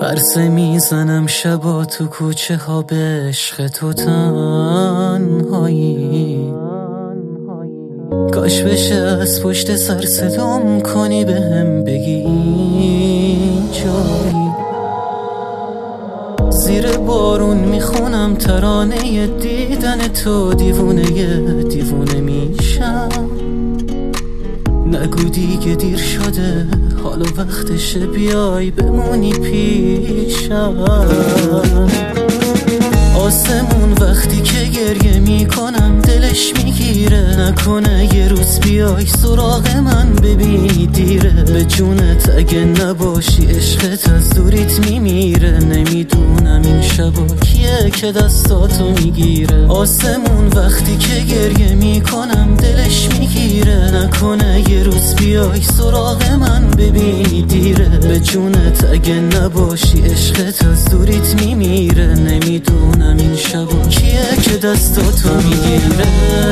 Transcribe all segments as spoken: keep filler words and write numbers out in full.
قرصه میزنم شبا تو کوچه ها به عشق تو تنهایی. کاش بشه از پشت سر صدام کنی به هم بگی جایی. زیر بارون میخونم ترانه دیدن تو، دیوونه دیوونه میشم. نگو دیگه دیر شده، حالا وقتشه بیای بمونی پیشم. آسمون وقتی که گریه میکنم دلش میگیره، نکنه یه روز بیای سراغ من ببینی دیره. به جونت اگه نباشی عشقت از دوریت میمیره. نمیدونم این شبا کیه که دستاتو میگیره. آسمون وقتی که گریه میکنم دلش میگیره، نکنه یه روز بیای سراغ من ببینی دیره. به جونت اگه نباشی عشقت از دوریت میمیره. نمیدونم این شبا کیه که دستاتو میگیره.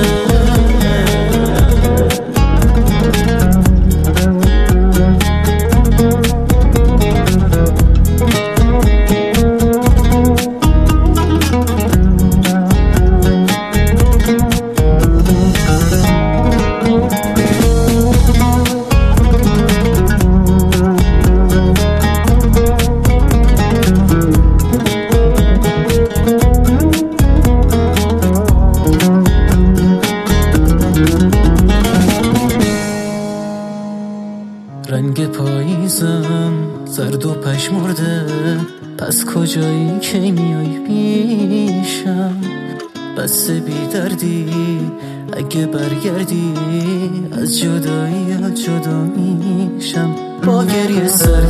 رنگ پاییزم زرد و پژمرده، پس کجایی که میای پیشم؟ بسته بی دردی اگه برگردی، از جدایی یا جدا میشم. با گریه سر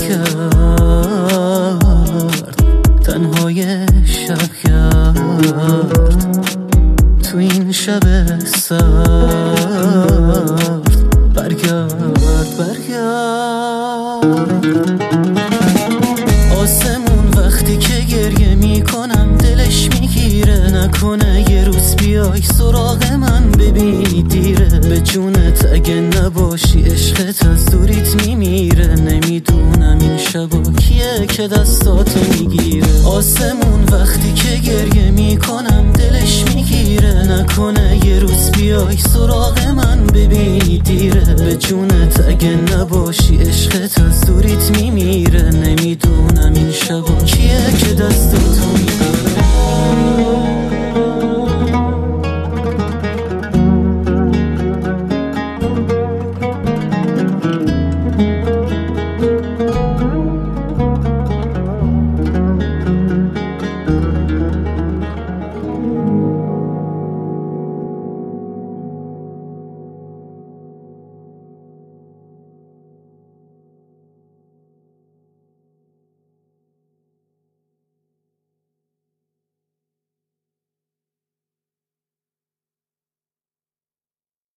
کرد تنهای شب کرد، تو این شب سرد برگرد برگرد. آسمون وقتی که گریه میکنم دلش میگیره، نکنه یه روز بیای سراغ من ببینی دیره. به جونت اگه نباشی عشقت از دوریت میمیره. نمیدونم این شبا کیه که دستاتو میگیره. آسمون وقتی که گریه میکنم دلش میگیره، نکنه یه روز بیای سراغ من ببینی دیره. به جونت اگه نباشی عشقت از دوریت میمیره. نمیدونم این شبا کیه که دستاتو میگیره.